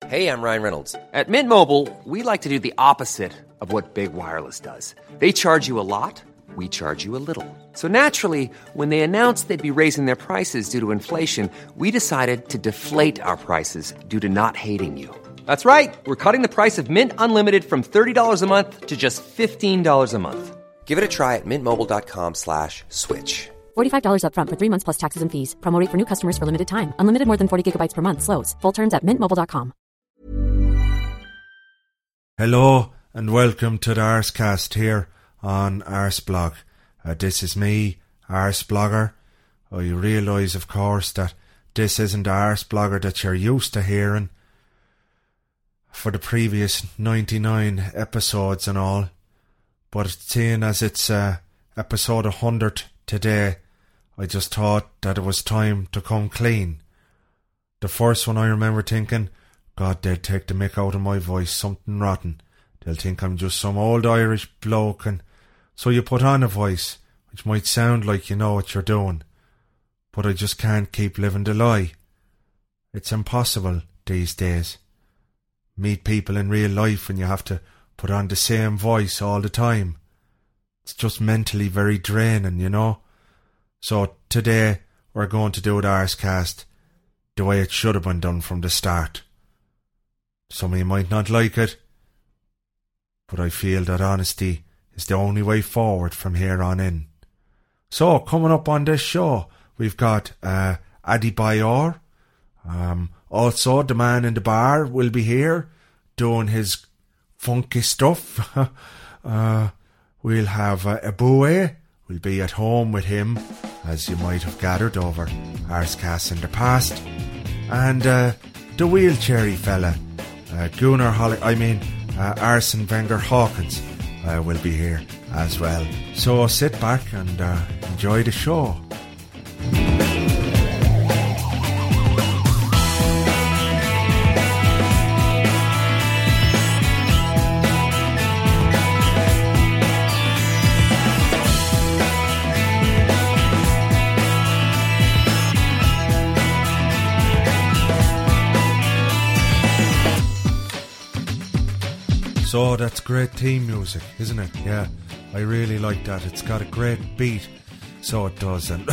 Hey, I'm Ryan Reynolds. At Mint Mobile, we like to do the opposite of what Big Wireless does. They charge you a lot, we charge you a little. So naturally, when they announced they'd be raising their prices due to inflation, we decided to deflate our prices due to not hating you. That's right. We're cutting the price of Mint Unlimited from $30 a month to just $15 a month. Give it a try at mintmobile.com/switch. $45 up front for 3 months plus taxes and fees. Promo rate for new customers for limited time. Unlimited more than 40 gigabytes per month. Slows full terms at mintmobile.com. Hello and welcome to the Arsecast here on Arseblog. This is me, Arseblogger. I realise, of course, that this isn't the Arseblogger that you're used to hearing for the previous 99 episodes and all. But seeing as it's episode 100 today, I just thought that it was time to come clean. The first one I remember thinking, God, they'll take the mick out of my voice, something rotten. They'll think I'm just some old Irish bloke, and so you put on a voice which might sound like you know what you're doing. But I just can't keep living the lie. It's impossible these days. Meet people in real life and you have to put on the same voice all the time. It's just mentally very draining, you know. So today we're going to do the Arsecast the way it should have been done from the start. Some of you might not like it, but I feel that honesty is the only way forward from here on in. So, coming up on this show, we've got Addy Bayor. Also, the man in the bar will be here doing his funky stuff. We'll have Eboué. We'll be at home with him, as you might have gathered over Arsecasts in the past. And the wheelchairy fella, Gunnar Arsene Wenger Hawkins will be here as well. So sit back and enjoy the show. So that's great theme music, isn't it? Yeah, I really like that. It's got a great beat, so it does. And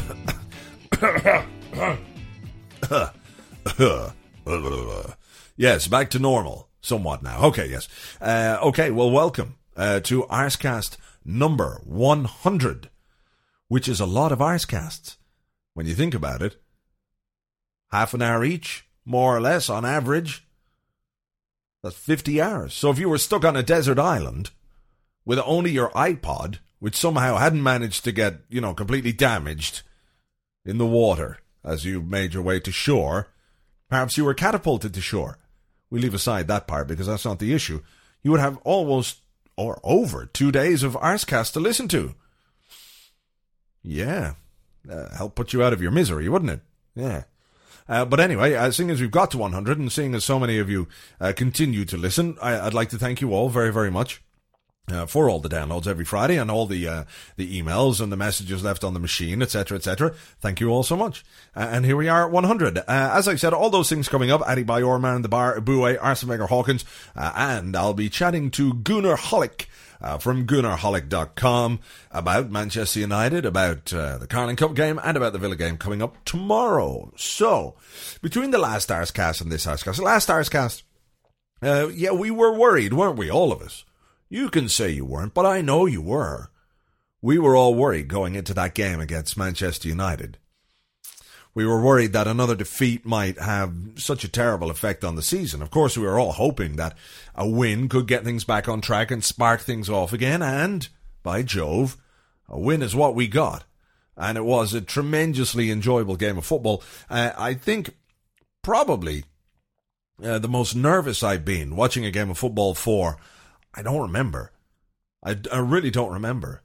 yes, back to normal, somewhat now. Okay, yes. Okay, well, welcome to Arsecast number 100, which is a lot of Arsecasts when you think about it. Half an hour each, more or less, on average. That's 50 hours. So if you were stuck on a desert island with only your iPod, which somehow hadn't managed to get, completely damaged in the water as you made your way to shore, perhaps you were catapulted to shore. We leave aside that part because that's not the issue. You would have almost or over 2 days of Arsecast to listen to. Yeah. Help put you out of your misery, wouldn't it? Yeah. But anyway, seeing as we've got to 100 and seeing as so many of you continue to listen, I'd like to thank you all very, very much for all the downloads every Friday and all the emails and the messages left on the machine, etc., etc. Thank you all so much. And here we are at 100. As I said, all those things coming up, Addy Bayor, Man in the Bar, Eboué, Arsene Wenger Hawkins, and I'll be chatting to Gunnar Holick from GunnarHolick.com about Manchester United, about the Carling Cup game, and about the Villa game coming up tomorrow. So, between the last Arsecast and this Arsecast, the last Arsecast, we were worried, weren't we, all of us? You can say you weren't, but I know you were. We were all worried going into that game against Manchester United. We were worried that another defeat might have such a terrible effect on the season. Of course, we were all hoping that a win could get things back on track and spark things off again. And, by Jove, a win is what we got. And it was a tremendously enjoyable game of football. I think probably the most nervous I've been watching a game of football for, I don't remember. I really don't remember.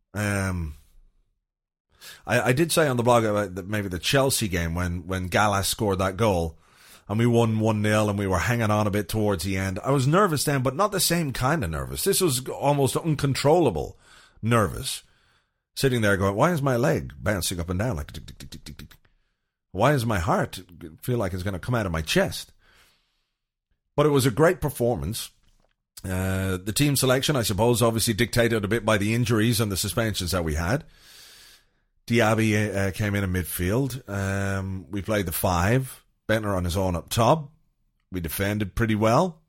I did say on the blog about maybe the Chelsea game when Gallas scored that goal and we won 1-0 and we were hanging on a bit towards the end. I was nervous then, but not the same kind of nervous. This was almost uncontrollable nervous. Sitting there going, why is my leg bouncing up and down like tick, tick, tick, tick, tick, tick? Why does my heart feel like it's going to come out of my chest? But it was a great performance. The team selection, I suppose, obviously dictated a bit by the injuries and the suspensions that we had. Diaby came in midfield. We played the 5. Bentner on his own up top. We defended pretty well.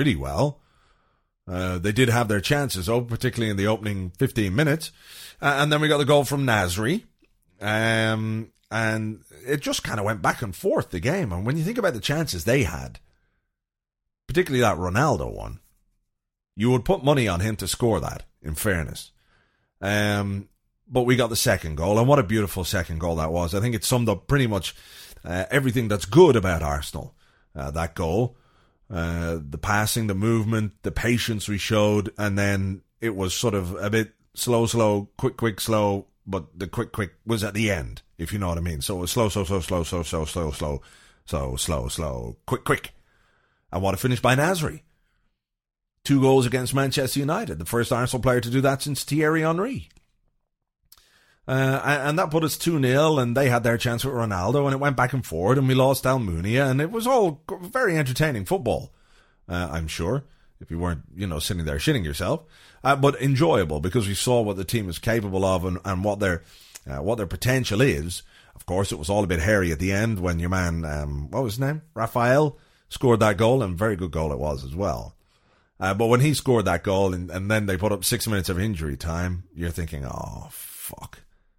They did have their chances, though, particularly in the opening 15 minutes. And then we got the goal from Nasri. And it just kind of went back and forth, the game. And when you think about the chances they had, particularly that Ronaldo one, you would put money on him to score that, in fairness. But we got the second goal, and what a beautiful second goal that was. I think it summed up pretty much everything that's good about Arsenal, that goal. The passing, the movement, the patience we showed, and then it was sort of a bit slow, quick, slow, but the quick was at the end, if you know what I mean. So it was slow, quick. And what a finish by Nasri. 2 goals against Manchester United, the first Arsenal player to do that since Thierry Henry. And that put us 2-0, and they had their chance with Ronaldo, and it went back and forward, and we lost Almunia, and it was all very entertaining football, I'm sure, if you weren't, sitting there shitting yourself, but enjoyable, because we saw what the team is capable of and what their potential is. Of course, it was all a bit hairy at the end when your man, what was his name? Raphael scored that goal, and very good goal it was as well. But when he scored that goal and then they put up 6 minutes of injury time, you're thinking, oh, fuck.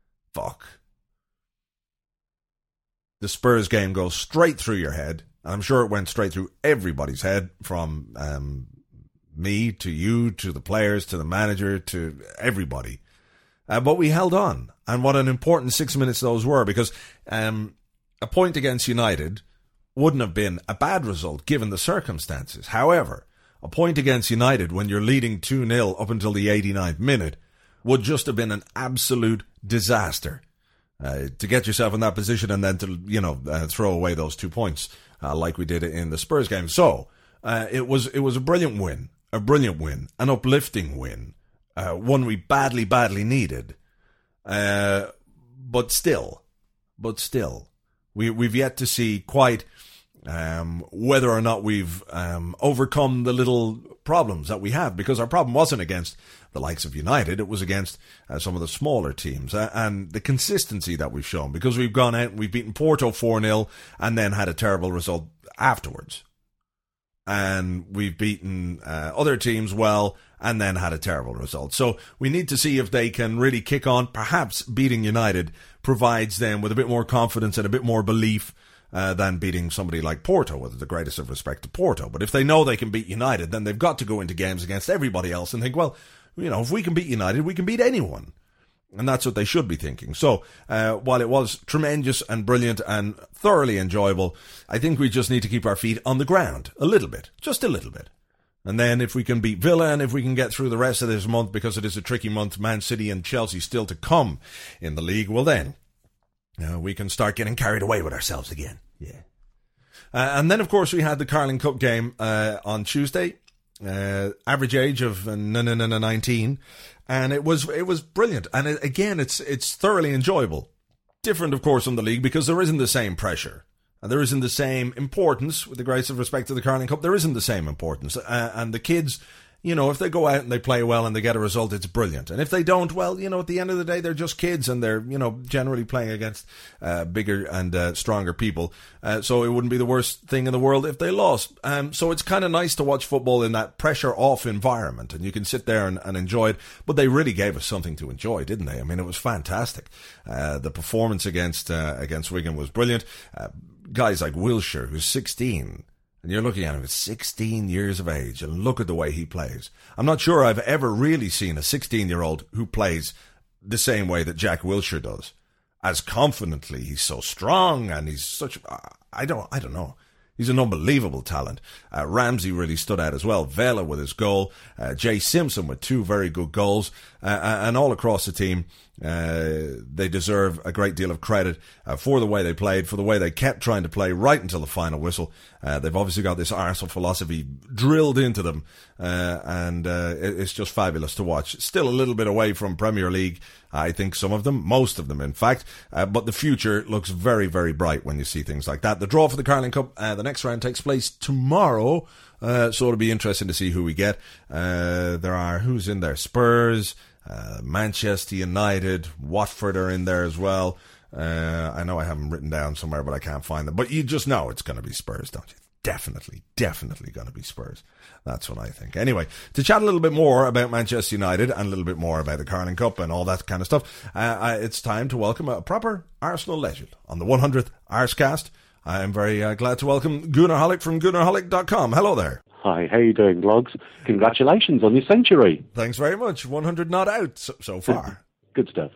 The Spurs game goes straight through your head. And I'm sure it went straight through everybody's head, from me to you to the players to the manager to everybody. But we held on. And what an important 6 minutes those were, because a point against United wouldn't have been a bad result given the circumstances. However, a point against United when you're leading 2-0 up until the 89th minute would just have been an absolute disaster. To get yourself in that position and then to, throw away those 2 points, like we did in the Spurs game. So, it was a brilliant win, an uplifting win, one we badly needed. But still, we've yet to see quite, whether or not we've overcome the little problems that we have, because our problem wasn't against the likes of United, it was against some of the smaller teams, and the consistency that we've shown, because we've gone out and we've beaten Porto 4-0 and then had a terrible result afterwards, and we've beaten other teams well and then had a terrible result. So we need to see if they can really kick on. Perhaps beating United provides them with a bit more confidence and a bit more belief than beating somebody like Porto, with the greatest of respect to Porto. But if they know they can beat United, then they've got to go into games against everybody else and think, well, if we can beat United, we can beat anyone. And that's what they should be thinking. So, while it was tremendous and brilliant and thoroughly enjoyable, I think we just need to keep our feet on the ground a little bit, just a little bit. And then if we can beat Villa and if we can get through the rest of this month, because it is a tricky month, Man City and Chelsea still to come in the league, well then, we can start getting carried away with ourselves again. Yeah. And then, of course, we had the Carling Cup game on Tuesday. Average age of 19, and it was brilliant. And again, it's thoroughly enjoyable. Different, of course, on the league, because there isn't the same pressure. And there isn't the same importance, with the greatest of respect to the Carling Cup, there isn't the same importance. And the kids, if they go out and they play well and they get a result, it's brilliant. And if they don't, well, at the end of the day, they're just kids, and they're, generally playing against bigger and stronger people. So it wouldn't be the worst thing in the world if they lost. So it's kind of nice to watch football in that pressure-off environment, and you can sit there and enjoy it. But they really gave us something to enjoy, didn't they? I mean, it was fantastic. The performance against Wigan was brilliant. Guys like Wilshere, who's 16... And you're looking at him at 16 years of age, and look at the way he plays. I'm not sure I've ever really seen a 16-year-old who plays the same way that Jack Wilshere does. As confidently, he's so strong, and he's such... I don't know. He's an unbelievable talent. Ramsey really stood out as well. Vela with his goal. Jay Simpson with 2 very good goals. And all across the team, They deserve a great deal of credit for the way they played, for the way they kept trying to play right until the final whistle. They've obviously got this Arsenal philosophy drilled into them, and it's just fabulous to watch. Still a little bit away from Premier League, I think some of them, most of them in fact, but the future looks very, very bright when you see things like that. The draw for the Carling Cup, the next round takes place tomorrow, so it'll be interesting to see who we get. There are, who's in there? Spurs, Manchester United, Watford are in there as well. I know I have them written down somewhere, but I can't find them. But you just know it's going to be Spurs, don't you? Definitely going to be Spurs. That's what I think. Anyway, to chat a little bit more about Manchester United and a little bit more about the Carling Cup and all that kind of stuff, it's time to welcome a proper Arsenal legend on the 100th Arscast. I am very glad to welcome Gunnar Hollick from GunnarHollick.com. Hello there. Hi, how you doing, Blogs? Congratulations on your century. Thanks very much. 100 not out so far. Good stuff.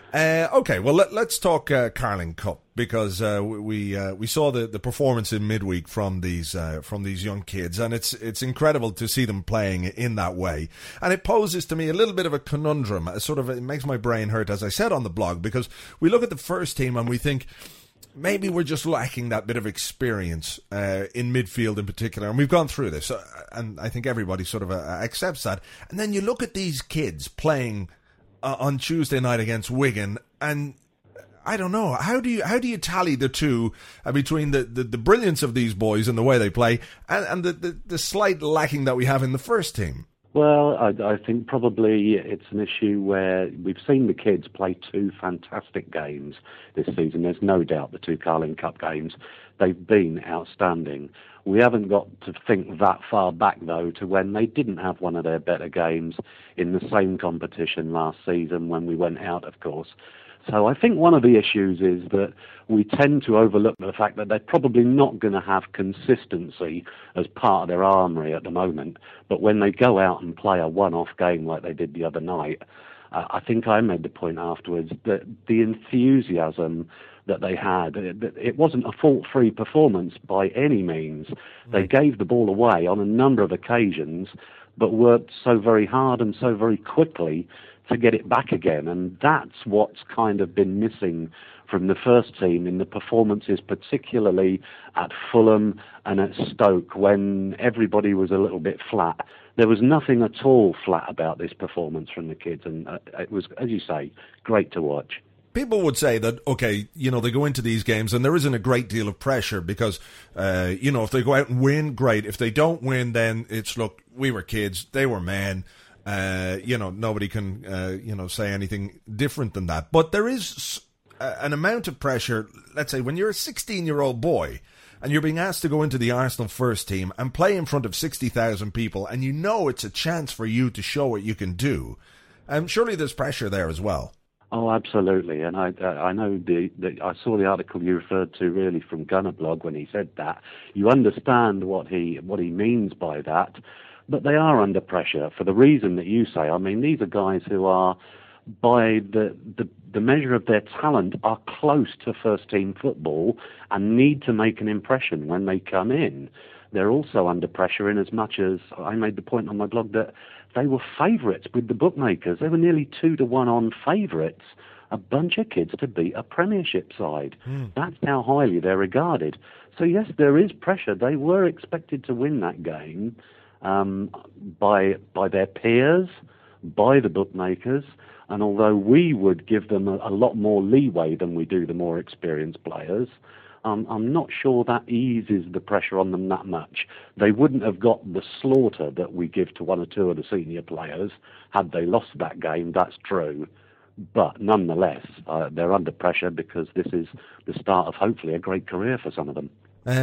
Okay, well, let's talk Carling Cup, because we saw the performance in midweek from these young kids, and it's incredible to see them playing in that way. And it poses to me a little bit of a conundrum. It makes my brain hurt, as I said on the blog, because we look at the first team and we think, maybe we're just lacking that bit of experience in midfield in particular. And we've gone through this, and I think everybody sort of accepts that. And then you look at these kids playing on Tuesday night against Wigan, and I don't know, how do you tally the two between the brilliance of these boys and the way they play and the slight lacking that we have in the first team? Well, I think probably it's an issue where we've seen the kids play two fantastic games this season. There's no doubt the two Carling Cup games, they've been outstanding. We haven't got to think that far back, though, to when they didn't have one of their better games in the same competition last season when we went out, of course. So I think one of the issues is that we tend to overlook the fact that they're probably not going to have consistency as part of their armoury at the moment. But when they go out and play a one-off game like they did the other night, I think I made the point afterwards that the enthusiasm that they had, it wasn't a fault-free performance by any means. They gave the ball away on a number of occasions, but worked so very hard and so very quickly to get it back again. And that's what's kind of been missing from the first team in the performances, particularly at Fulham and at Stoke, when everybody was a little bit flat. There was nothing at all flat about this performance from the kids, and it was, as you say, great to watch. People would say that, okay, they go into these games and there isn't a great deal of pressure because, if they go out and win, great. If they don't win, then it's, look, we were kids, they were men. Nobody can, say anything different than that. But there is an amount of pressure, let's say, when you're a 16-year-old boy and you're being asked to go into the Arsenal first team and play in front of 60,000 people, and it's a chance for you to show what you can do. Surely there's pressure there as well. Oh, absolutely. And I know I saw the article you referred to really from Gunnar Blog when he said that. You understand what he means by that, but they are under pressure for the reason that you say. I mean, these are guys who are, by the measure of their talent, are close to first-team football and need to make an impression when they come in. They're also under pressure in as much as, I made the point on my blog that they were favourites with the bookmakers. They were nearly 2-1 on favourites, a bunch of kids to beat a Premiership side. That's how highly they're regarded. So yes, there is pressure. They were expected to win that game by their peers, by the bookmakers, and although we would give them a lot more leeway than we do the more experienced players, I'm not sure that eases the pressure on them that much. They wouldn't have got the slaughter that we give to one or two of the senior players had they lost that game, that's true. But nonetheless, they're under pressure because this is the start of hopefully a great career for some of them.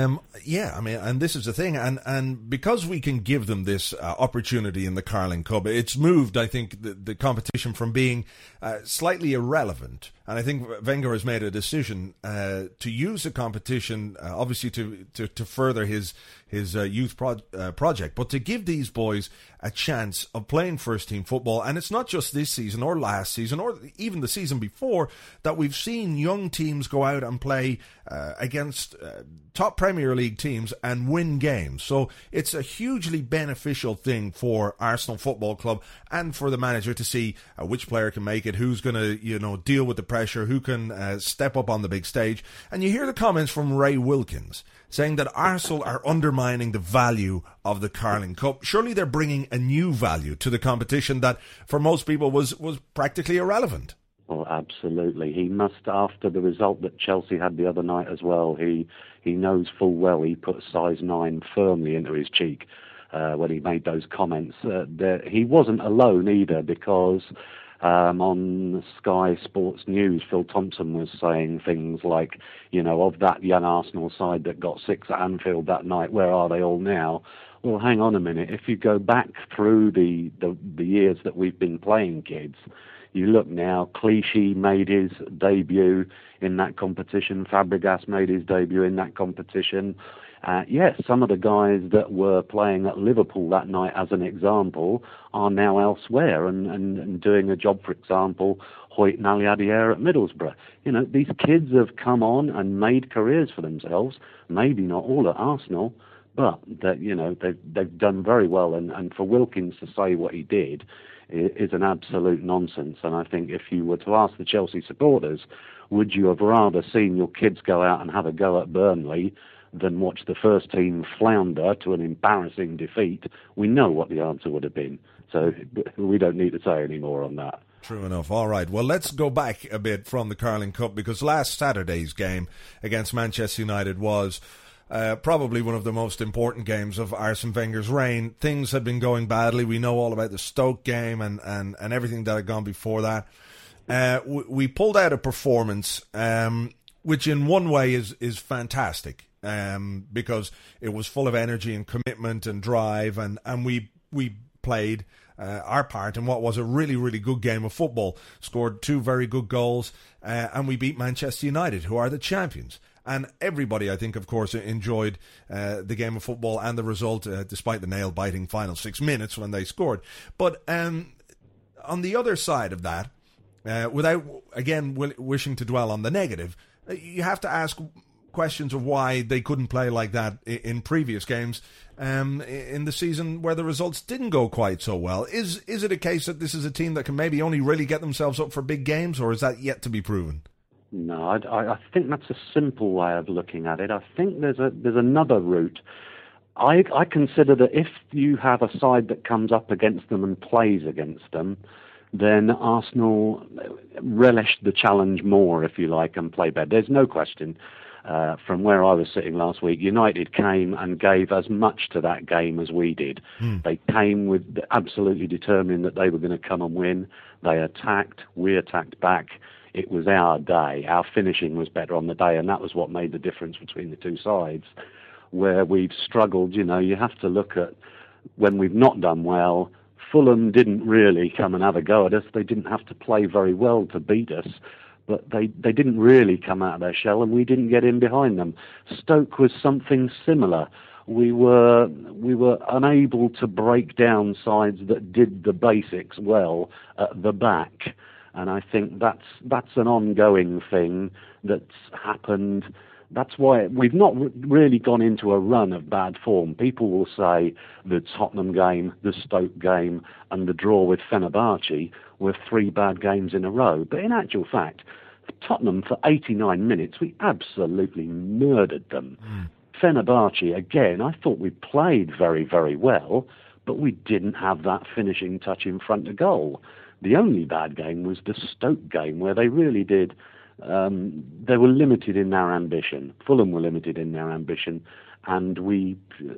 And this is the thing, and because we can give them this opportunity in the Carling Cup, it's moved, I think, the competition from being slightly irrelevant, and I think Wenger has made a decision to use the competition, obviously to further his his youth project. But to give these boys a chance of playing first-team football, and it's not just this season or last season or even the season before that we've seen young teams go out and play against top Premier League teams and win games. So it's a hugely beneficial thing for Arsenal Football Club and for the manager to see which player can make it, who's going to deal with the pressure, who can step up on the big stage. And you hear the comments from Ray Wilkins saying that Arsenal are undermining the value of the Carling Cup. Surely they're bringing a new value to the competition that for most people was practically irrelevant. Well, absolutely. He must, after the result that Chelsea had the other night as well, he knows full well he put size 9 firmly into his cheek when he made those comments. He wasn't alone either, because on Sky Sports News, Phil Thompson was saying things like, of that young Arsenal side that got 6 at Anfield that night, where are they all now? Well, hang on a minute. If you go back through the years that we've been playing kids, you look now, Clichy made his debut in that competition. Fabregas made his debut in that competition. Yes, some of the guys that were playing at Liverpool that night, as an example, are now elsewhere and doing a job, for example, Hoyt and Aliadier at Middlesbrough. These kids have come on and made careers for themselves, maybe not all at Arsenal, but that they've done very well. And for Wilkins to say what he did is an absolute nonsense. And I think if you were to ask the Chelsea supporters, would you have rather seen your kids go out and have a go at Burnley than watch the first team flounder to an embarrassing defeat? We know what the answer would have been. So we don't need to say any more on that. True enough. All right. Well, let's go back a bit from the Carling Cup, because last Saturday's game against Manchester United was probably one of the most important games of Arsene Wenger's reign. Things had been going badly. We know all about the Stoke game and everything that had gone before that. We pulled out a performance which in one way is fantastic, because it was full of energy and commitment and drive, and we played our part in what was a really, really good game of football, scored 2 very good goals, and we beat Manchester United, who are the champions. And everybody, I think, of course, enjoyed the game of football and the result, despite the nail-biting final 6 minutes when they scored. But on the other side of that, without, again, wishing to dwell on the negative, you have to ask questions of why they couldn't play like that in previous games in the season where the results didn't go quite so well. Is it a case that this is a team that can maybe only really get themselves up for big games, or is that yet to be proven? No, I think that's a simple way of looking at it. I think there's another route. I consider that if you have a side that comes up against them and plays against them, then Arsenal relish the challenge more, if you like, and play better. There's no question. From where I was sitting last week, United came and gave as much to that game as we did. They came with absolutely determined that they were going to come and win. They attacked, we attacked back. It was our day. Our finishing was better on the day, and that was what made the difference between the two sides. Where we've struggled, you have to look at when we've not done well. Fulham didn't really come and have a go at us. They didn't have to play very well to beat us, but they didn't really come out of their shell, and we didn't get in behind them. Stoke was something similar. We were unable to break down sides that did the basics well at the back. And I think that's an ongoing thing that's happened. That's why we've not really gone into a run of bad form. People will say the Tottenham game, the Stoke game, and the draw with Fenerbahce were 3 bad games in a row. But in actual fact, Tottenham, for 89 minutes, we absolutely murdered them. Fenerbahce, again, I thought we played very, very well, but we didn't have that finishing touch in front of goal. The only bad game was the Stoke game, where they really did. They were limited in their ambition. Fulham were limited in their ambition, and we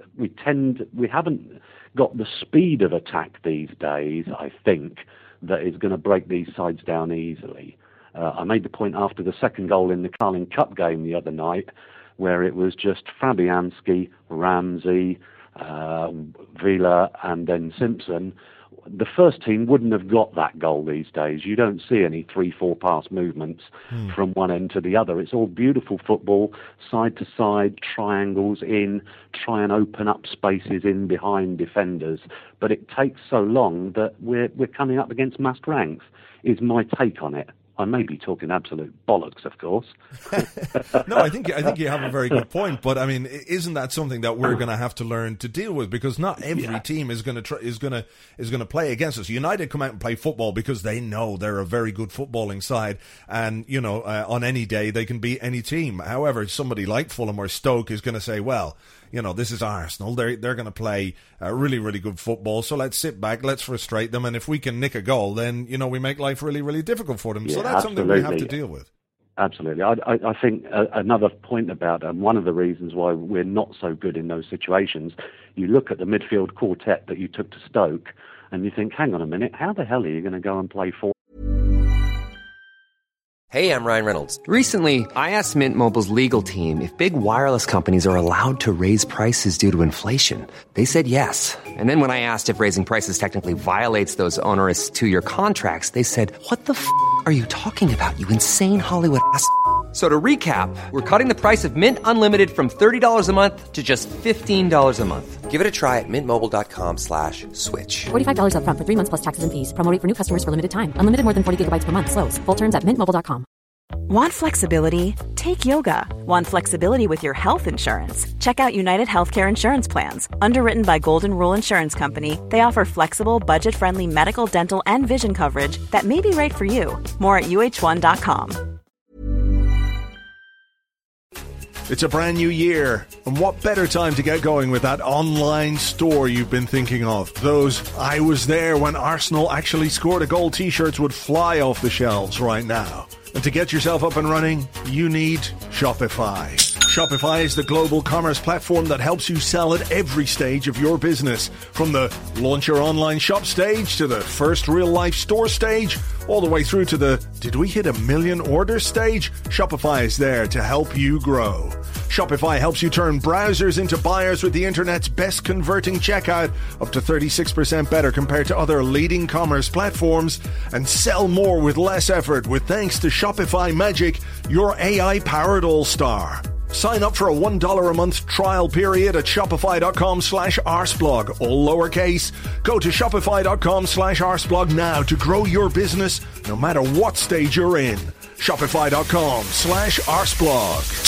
haven't got the speed of attack these days, I think, that is going to break these sides down easily. I made the point after the second goal in the Carling Cup game the other night, where it was just Fabianski, Ramsey, Villa and then Simpson, the first team wouldn't have got that goal these days. You don't see any 3-4 pass movements from one end to the other. It's all beautiful football, side to side, triangles in, try and open up spaces in behind defenders. But it takes so long that we're coming up against massed ranks, is my take on it. I may be talking absolute bollocks, of course. No, I think you have a very good point. But I mean, isn't that something that we're going to have to learn to deal with? Because not every team is going to play against us. United come out and play football because they know they're a very good footballing side, and on any day they can beat any team. However, somebody like Fulham or Stoke is going to say, well, this is Arsenal. They're going to play really, really good football. So let's sit back, let's frustrate them, and if we can nick a goal, then we make life really, really difficult for them. Yeah, so that's something we have to deal with. Absolutely. I think another point about one of the reasons why we're not so good in those situations, you look at the midfield quartet that you took to Stoke, and you think, hang on a minute, how the hell are you going to go and play 4? Hey, I'm Ryan Reynolds. Recently, I asked Mint Mobile's legal team if big wireless companies are allowed to raise prices due to inflation. They said yes. And then when I asked if raising prices technically violates those onerous 2-year contracts, they said, what the f*** are you talking about, you insane Hollywood ass f- So to recap, we're cutting the price of Mint Unlimited from $30 a month to just $15 a month. Give it a try at mintmobile.com/switch. $45 up front for 3 months plus taxes and fees. Promo rate for new customers for limited time. Unlimited more than 40 gigabytes per month. Slows full terms at mintmobile.com. Want flexibility? Take yoga. Want flexibility with your health insurance? Check out United Healthcare Insurance Plans. Underwritten by Golden Rule Insurance Company, they offer flexible, budget-friendly medical, dental, and vision coverage that may be right for you. More at uh1.com. It's a brand new year, and what better time to get going with that online store you've been thinking of? Those "I was there when Arsenal actually scored a goal" t-shirts would fly off the shelves right now. And to get yourself up and running, you need Shopify. Shopify is the global commerce platform that helps you sell at every stage of your business. From the launch your online shop stage to the first real-life store stage, all the way through to the "did we hit 1 million orders" stage, Shopify is there to help you grow. Shopify helps you turn browsers into buyers with the internet's best converting checkout, up to 36% better compared to other leading commerce platforms, and sell more with less effort with thanks to Shopify Magic, your AI-powered all-star. Sign up for a $1 a month trial period at shopify.com/arsblog, all lowercase. Go to shopify.com/arsblog now to grow your business no matter what stage you're in. Shopify.com/arsblog.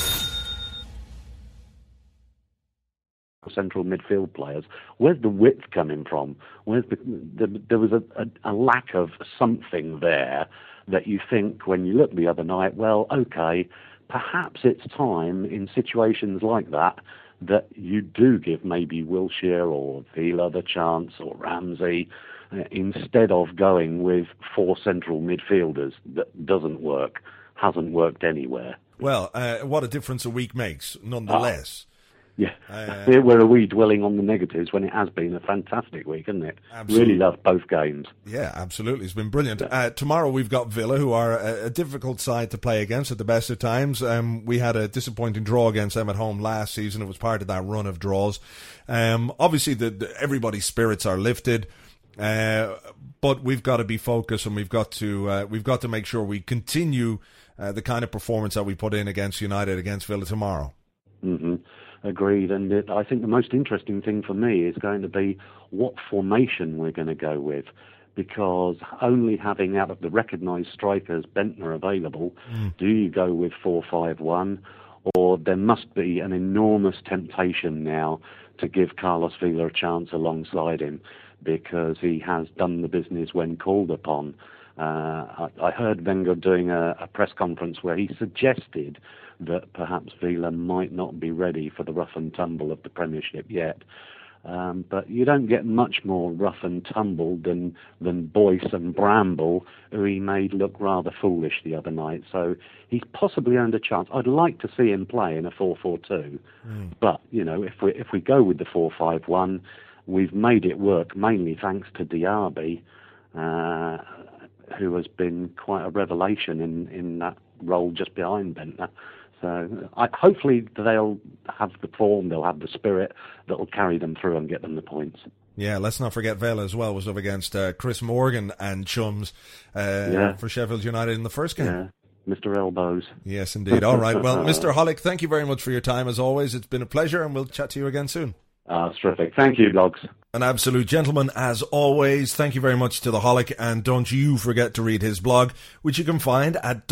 Central midfield players, where's the width coming from? There was a lack of something there that you think when you look the other night, well, okay, perhaps it's time in situations like that you do give maybe Wilshere or Villa the chance, or Ramsey, instead of going with 4 central midfielders. That doesn't work, hasn't worked anywhere. Well, what a difference a week makes, nonetheless. Yeah, where are we dwelling on the negatives when it has been a fantastic week, isn't it? Absolutely. Really loved both games. Yeah, absolutely. It's been brilliant. Tomorrow we've got Villa, who are a difficult side to play against at the best of times. We had a disappointing draw against them at home last season. It was part of that run of draws. Obviously, everybody's spirits are lifted, but we've got to be focused, and we've got to make sure we continue the kind of performance that we put in against United, against Villa tomorrow. Mm-hmm. Agreed, and I think the most interesting thing for me is going to be what formation we're going to go with, because only having out of the recognised strikers Bentner available, do you go with 4-5-1, or there must be an enormous temptation now to give Carlos Vela a chance alongside him, because he has done the business when called upon. I heard Wenger doing a press conference where he suggested that perhaps Vela might not be ready for the rough and tumble of the Premiership yet. But you don't get much more rough and tumble than Boyce and Bramble, who he made look rather foolish the other night. So he's possibly earned a chance. I'd like to see him play in a 4-4-2. But, if we go with the 4-5-1, we've made it work mainly thanks to Diaby, who has been quite a revelation in that role just behind Bentner. So hopefully they'll have the form, they'll have the spirit that will carry them through and get them the points. Yeah, let's not forget Vela as well was up against Chris Morgan and chums for Sheffield United in the first game. Yeah. Mr. Elbows. Yes, indeed. All right. Well, Mr. Hollick, thank you very much for your time as always. It's been a pleasure, and we'll chat to you again soon. It's terrific. Thank you, Logs. An absolute gentleman as always. Thank you very much to the Hollick, and don't you forget to read his blog, which you can find at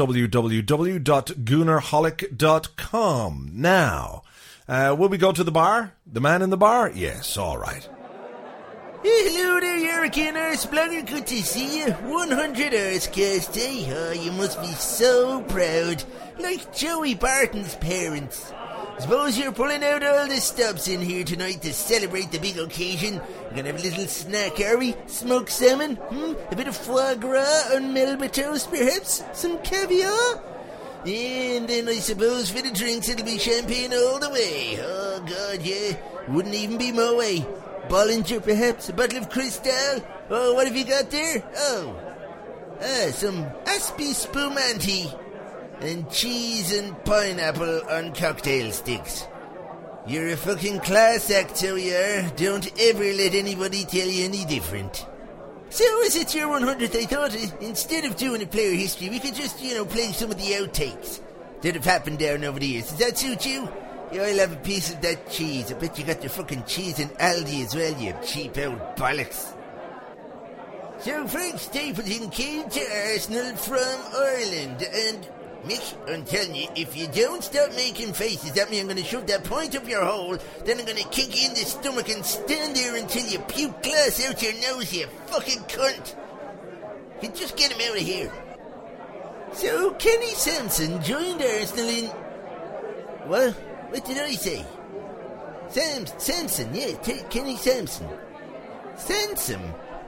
www.goonerhollick.com. Now, will we go to the bar? The man in the bar? Yes, all right. Hello there, Hurricane Arseblogger. Good to see you. 100 Arsecast, eh? Oh, you must be so proud. Like Joey Barton's parents. Suppose you're pulling out all the stops in here tonight to celebrate the big occasion. We're gonna have a little snack, are we? Smoked salmon? A bit of foie gras on Melba toast, perhaps? Some caviar? And then I suppose for the drinks it'll be champagne all the way. Oh, God, yeah. Wouldn't even be Moët. Bollinger, perhaps? A bottle of Cristal? Oh, what have you got there? Some Aspie Spumante. And cheese and pineapple on cocktail sticks. You're a fucking class act, so you are. Don't ever let anybody tell you any different. So, as it's your 100th, I thought instead of doing a player history, we could just, play some of the outtakes that have happened down over the years. Does that suit you? Yeah, I'll have a piece of that cheese. I bet you got your fucking cheese in Aldi as well, you cheap old bollocks. So Frank Stapleton came to Arsenal from Ireland, and Mick, I'm telling you, if you don't stop making faces at me, I'm going to shove that point up your hole, then I'm going to kick you in the stomach and stand there until you puke glass out your nose, you fucking cunt. You just get him out of here. So, Kenny Sampson joined Arsenal in... What did I say? Samson, yeah, Kenny Sampson. Sansom.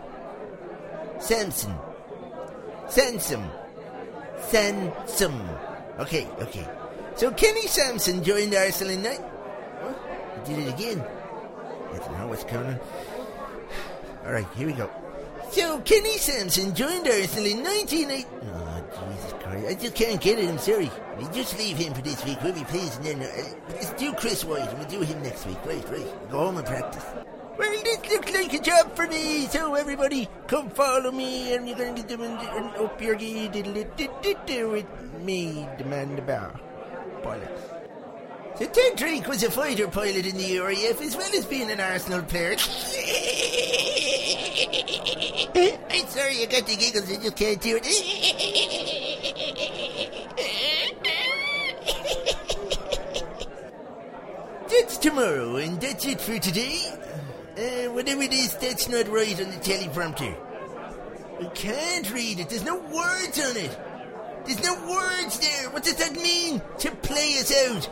Okay. So Kenny Sampson joined Arsenal in... What? I did it again. I don't know what's going on. Alright, here we go. So Kenny Sampson joined Arsenal in 1980... Oh, Jesus Christ. I just can't get it, I'm sorry. We just leave him for this week, will we please? And then let's do Chris White, and we'll do him next week. Right. Go home and practice. Well, this looks like a job for me, so everybody come follow me, and you're going to get them up your diddle with me, the man in the bar. Bollocks. So Ted Drake was a fighter pilot in the RAF, as well as being an Arsenal player. I'm sorry, I got the giggles, I just can't do it. That's tomorrow, and that's it for today. Whatever it is, that's not right on the teleprompter. I can't read it. There's no words on it. There's no words there. What does that mean? To play us out.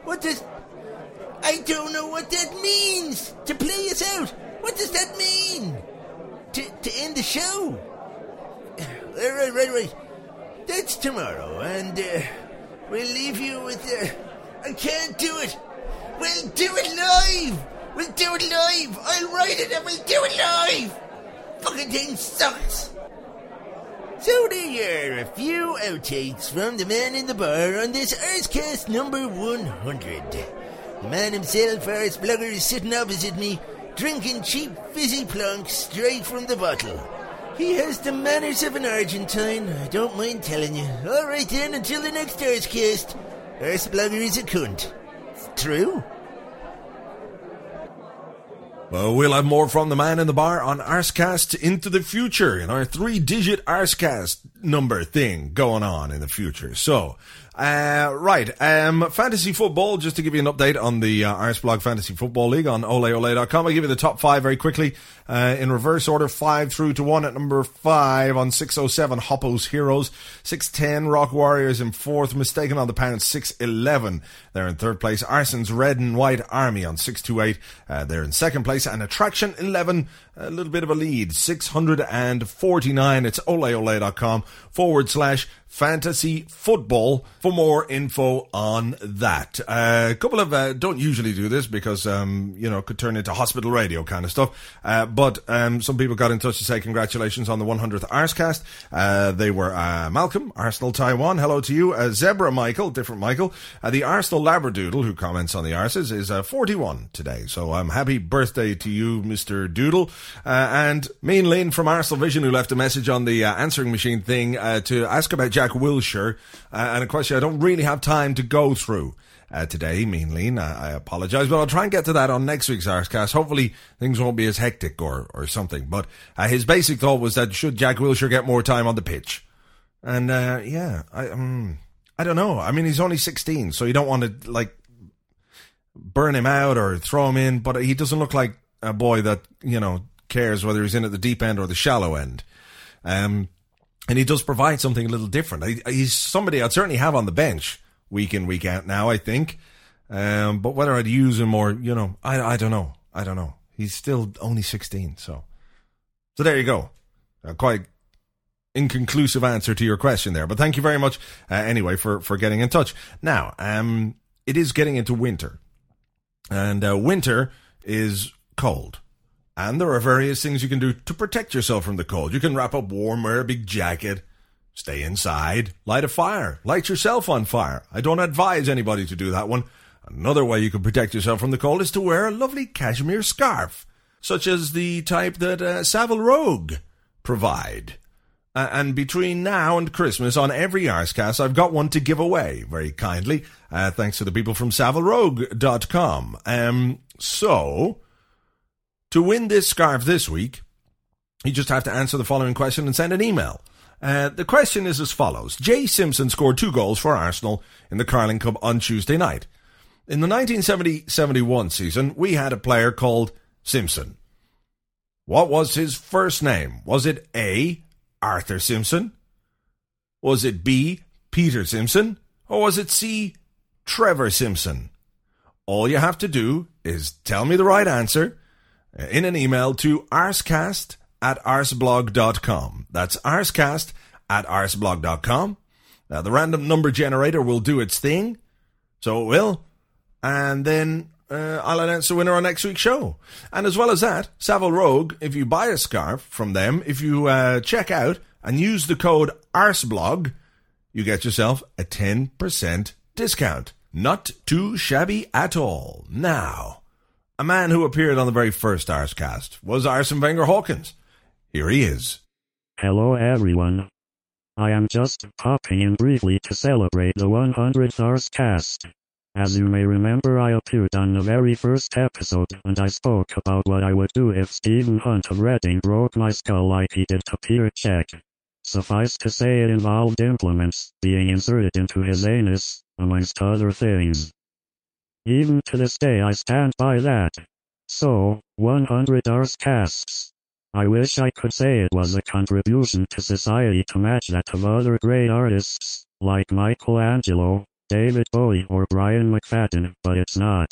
I don't know what that means. To play us out. What does that mean? To end the show. Right. That's tomorrow, and we'll leave you with... I can't do it. We'll do it live. I'll write it and we'll do it live. Fucking thing sucks. So there are a few outtakes from the man in the bar on this Arsecast number 100. The man himself, Arseblogger, is sitting opposite me, drinking cheap fizzy plonks straight from the bottle. He has the manners of an Argentine, I don't mind telling you. Alright then, until the next Arsecast, Arseblogger is a cunt. It's true. Well, we'll have more from the man in the bar on Arsecast into the future, in our 3-digit Arsecast number thing going on in the future. So, fantasy football, just to give you an update on the Arseblog Fantasy Football League on oleole.com. I'll give you the top 5 very quickly, in reverse order, 5 through to 1 at number 5 on 607, Hoppo's Heroes, 610, Rock Warriors in 4th, Mistaken on the Pound, 611, they're in 3rd place, Arson's Red and White Army on 628, they're in 2nd place, and Attraction 11, a little bit of a lead, 649, it's oleole.com Fantasy Football for more info on that. A couple of, don't usually do this because, could turn into hospital radio kind of stuff. But some people got in touch to say congratulations on the 100th Arscast. They were Malcolm, Arsenal Taiwan, hello to you. Zebra Michael, different Michael. The Arsenal Labradoodle, who comments on the Arses, is 41 today. So happy birthday to you, Mr. Doodle. And Mean Lynn from Arsenal Vision, who left a message on the answering machine thing to ask about Jack Wilshere, and a question I don't really have time to go through today, Mean Lynn. I apologise, but I'll try and get to that on next week's Arscast. Hopefully things won't be as hectic or something. But his basic thought was that should Jack Wilshere get more time on the pitch? And I don't know. I mean, he's only 16, so you don't want to burn him out or throw him in, but he doesn't look like a boy that, cares whether he's in at the deep end or the shallow end. And he does provide something a little different. He's somebody I'd certainly have on the bench week in, week out now, I think. But whether I'd use him or, I don't know. I don't know. He's still only 16, so there you go. Quite inconclusive answer to your question there, but thank you very much anyway for getting in touch. Now, it is getting into winter, and winter is cold. And there are various things you can do to protect yourself from the cold. You can wrap up warm, wear a big jacket, stay inside, light a fire, light yourself on fire. I don't advise anybody to do that one. Another way you can protect yourself from the cold is to wear a lovely cashmere scarf, such as the type that Savile Rogue provide. And between now and Christmas, on every Arscast, I've got one to give away, very kindly, thanks to the people from SavileRogue.com. So, to win this scarf this week, you just have to answer the following question and send an email. The question is as follows. Jay Simpson scored 2 goals for Arsenal in the Carling Cup on Tuesday night. In the 1970-71 season, we had a player called Simpson. What was his first name? Was it A, Arthur Simpson? Was it B, Peter Simpson? Or was it C, Trevor Simpson? All you have to do is tell me the right answer in an email to arscast@arsblog.com. That's arscast@arsblog.com. Now, the random number generator will do its thing, so it will, and then I'll announce the winner on next week's show. And as well as that, Savile Rogue, if you buy a scarf from them, if you check out and use the code ARSBLOG, you get yourself a 10% discount. Not too shabby at all. Now, a man who appeared on the very first Arscast was Arsene Wenger Hawkins. Here he is. Hello everyone. I am just popping in briefly to celebrate the 100th Arscast. As you may remember, I appeared on the very first episode, and I spoke about what I would do if Stephen Hunt of Reading broke my skull like he did to Peter Cech. Suffice to say it involved implements being inserted into his anus, amongst other things. Even to this day I stand by that. So, 100 Arscasts. I wish I could say it was a contribution to society to match that of other great artists, like Michelangelo, David Bowie or Brian McFadden, but it's not.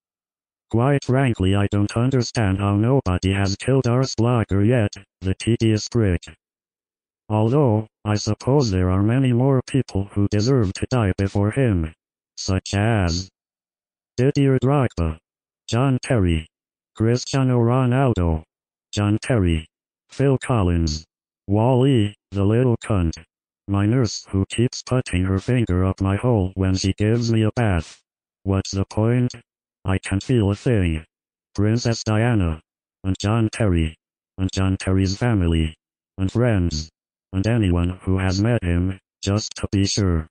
Quite frankly, I don't understand how nobody has killed Arsblogger yet, the tedious prick. Although, I suppose there are many more people who deserve to die before him, such as Didier Drogba, John Terry, Cristiano Ronaldo, John Terry, Phil Collins, Wall-E, the little cunt, my nurse who keeps putting her finger up my hole when she gives me a bath. What's the point? I can't feel a thing. Princess Diana, and John Terry, and John Terry's family, and friends, and anyone who has met him, just to be sure.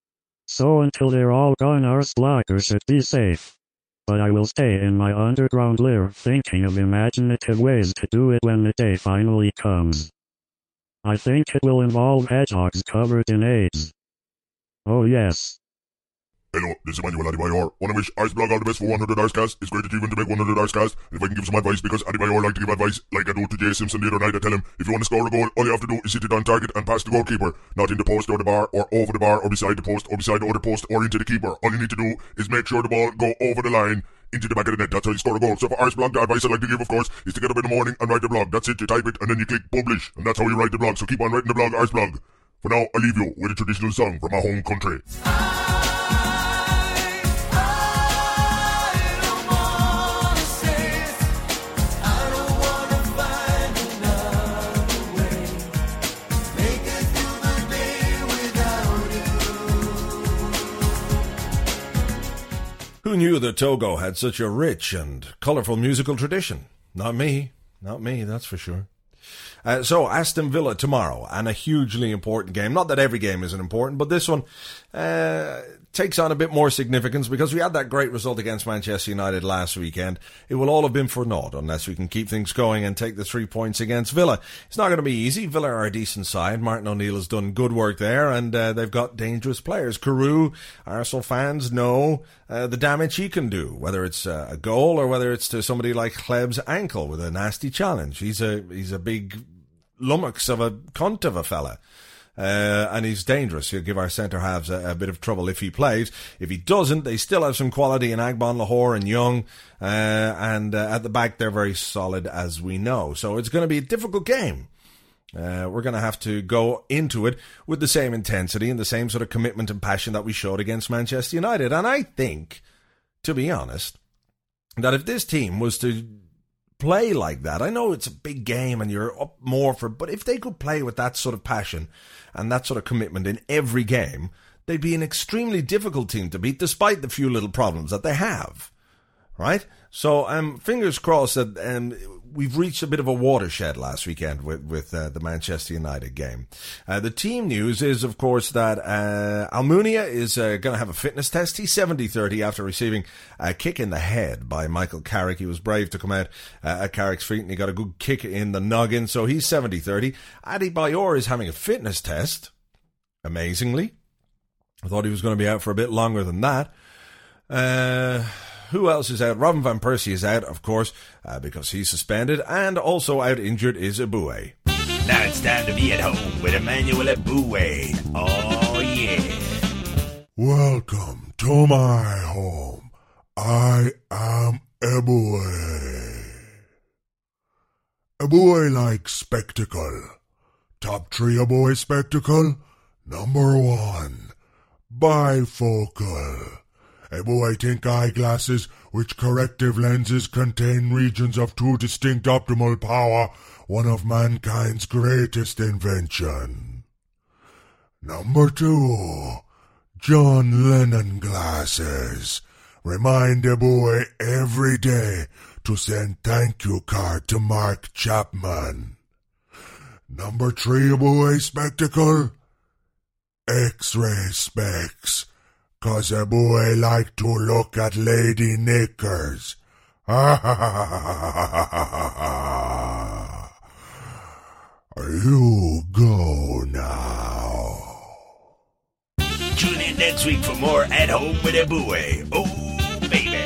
So until they're all gone, Arsblogger should be safe. But I will stay in my underground lair thinking of imaginative ways to do it when the day finally comes. I think it will involve hedgehogs covered in AIDS. Oh yes. Hello, this is Emmanuel Adebayor. Wanna wish Arsblog all the best for 100 Arscast. It's great achievement to make 100 Arscast. And if I can give some advice, because Adebayor like to give advice, like I do to Jay Simpson the other night, I tell him, if you want to score a goal, all you have to do is hit it on target and pass the goalkeeper. Not in the post or the bar, or over the bar, or beside the post, or beside the other post, or into the keeper. All you need to do is make sure the ball go over the line, into the back of the net. That's how you score a goal. So for Arsblog, the advice I like to give, of course, is to get up in the morning and write the blog. That's it, you type it, and then you click publish. And that's how you write the blog. So keep on writing the blog, Arsblog. For now, I leave you with a traditional song from my home country. Who knew that Togo had such a rich and colourful musical tradition? Not me, that's for sure. So Aston Villa tomorrow, and a hugely important game. Not that every game isn't important, but this one takes on a bit more significance because we had that great result against Manchester United last weekend. It will all have been for naught unless we can keep things going and take the 3 points against Villa. It's not going to be easy. Villa are a decent side. Martin O'Neill has done good work there, and they've got dangerous players. Carew, Arsenal fans know the damage he can do, whether it's a goal or whether it's to somebody like Hleb's ankle with a nasty challenge. He's a big lummox of a cunt of a fella. And he's dangerous. He'll give our centre-halves a bit of trouble if he plays. If he doesn't, they still have some quality in Agbon, Lahore and Young. And at the back, they're very solid, as we know. So it's going to be a difficult game. We're going to have to go into it with the same intensity and the same sort of commitment and passion that we showed against Manchester United. And I think, to be honest, that if this team was to play like that, I know it's a big game and you're up more for, but if they could play with that sort of passion and that sort of commitment in every game, they'd be an extremely difficult team to beat despite the few little problems that they have, right? So fingers crossed that we've reached a bit of a watershed last weekend with the Manchester United game. The team news is, of course, that Almunia is going to have a fitness test. He's 70-30 after receiving a kick in the head by Michael Carrick. He was brave to come out at Carrick's feet, and he got a good kick in the noggin, so he's 70-30. Adi Bayor is having a fitness test, amazingly. I thought he was going to be out for a bit longer than that. Who else is out? Robin Van Persie is out, of course, because he's suspended, and also out injured is Aboué. Now it's time to be at home with Emmanuel Aboué. Oh, yeah. Welcome to my home. I am Aboué. Aboué likes spectacle. Top 3 Aboué spectacle. Number 1, bifocal. Aboué think eyeglasses which corrective lenses contain regions of 2 distinct optimal power, one of mankind's greatest invention. Number 2, John Lennon glasses. Remind Aboué every day to send thank you card to Mark Chapman. Number 3 Aboué spectacle, X-ray specs. 'Cause Aboué like to look at lady knickers. You go now. Tune in next week for more At Home with Aboué. Oh, baby.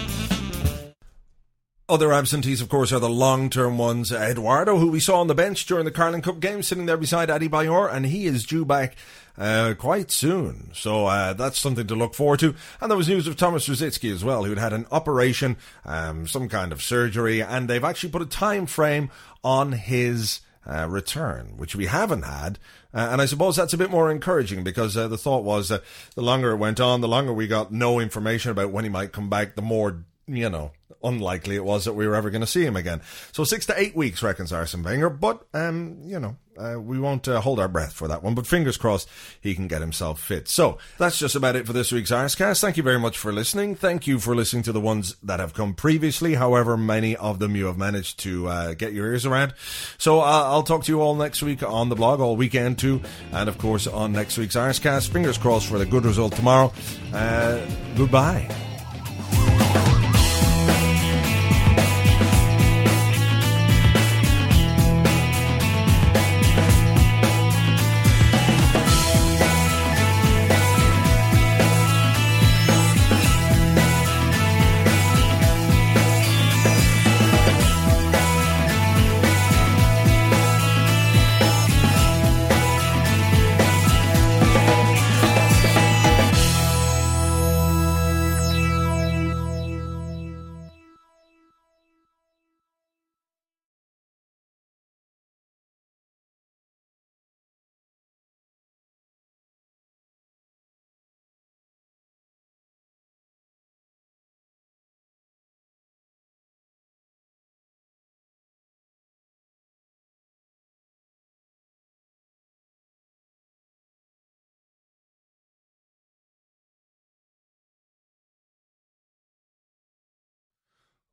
Other absentees, of course, are the long-term ones. Eduardo, who we saw on the bench during the Carling Cup game, sitting there beside Adi Bayor, and he is due back quite soon. So that's something to look forward to. And there was news of Thomas Rositzky as well, who'd had an operation, some kind of surgery, and they've actually put a time frame on his return, which we haven't had. And I suppose that's a bit more encouraging because the thought was that the longer it went on, the longer we got no information about when he might come back, the more, unlikely it was that we were ever going to see him again. So 6 to 8 weeks, reckons Arsene Wenger, but, we won't hold our breath for that one, but fingers crossed he can get himself fit. So that's just about it for this week's Arscast. Thank you very much for listening. Thank you for listening to the ones that have come previously, however many of them you have managed to get your ears around. So I'll talk to you all next week on the blog, all weekend too, and of course on next week's Arscast. Fingers crossed for the good result tomorrow. Goodbye.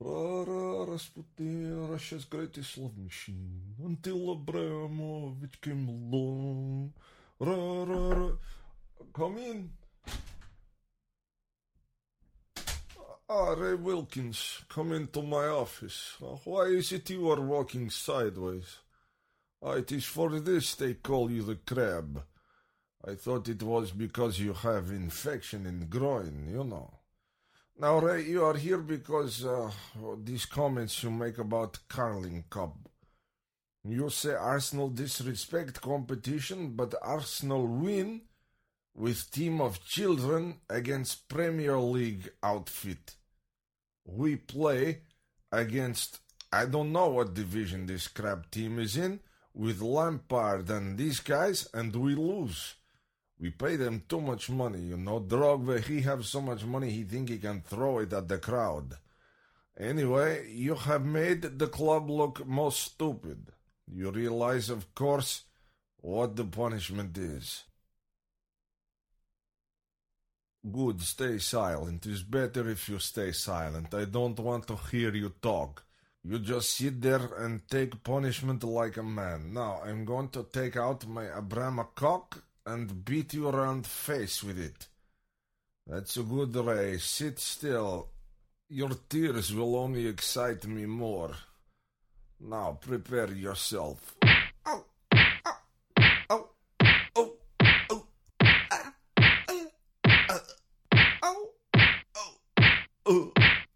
Rasputin, Russia's greatest love machine, until Abramovich came along. Come in. Ray Wilkins, come into my office. Why is it you are walking sideways? It is for this they call you the crab. I thought it was because you have infection in groin, you know. Now, Ray, you are here because these comments you make about Carling Cup. You say Arsenal disrespect competition, but Arsenal win with team of children against Premier League outfit. We play against, I don't know what division this crap team is in, with Lampard and these guys, and we lose. We pay them too much money, you know. Drogba, he have so much money he think he can throw it at the crowd. Anyway, you have made the club look most stupid. You realize, of course, what the punishment is. Good, stay silent. It's better if you stay silent. I don't want to hear you talk. You just sit there and take punishment like a man. Now, I'm going to take out my Abrama cock and beat you around the face with it. That's a good Ray. Sit still. Your tears will only excite me more. Now, prepare yourself. Ow! Ow! Ow! Oh! Oh! Ah! Ow! Oh!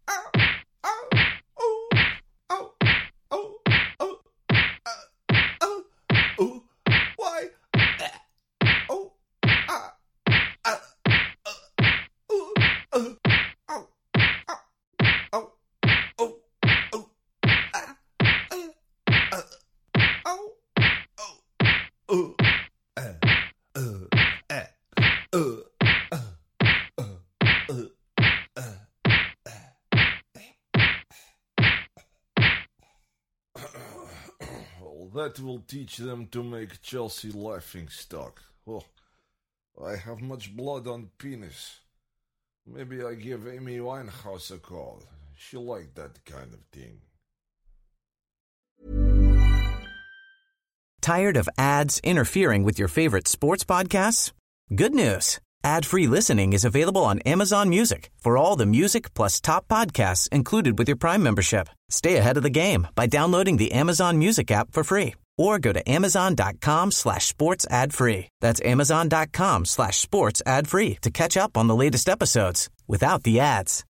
That will teach them to make Chelsea laughing stock. Oh, I have much blood on the penis. Maybe I give Amy Winehouse a call. She liked that kind of thing. Tired of ads interfering with your favorite sports podcasts? Good news. Ad-free listening is available on Amazon Music for all the music plus top podcasts included with your Prime membership. Stay ahead of the game by downloading the Amazon Music app for free or go to amazon.com/sports ad free. That's amazon.com/sports ad free to catch up on the latest episodes without the ads.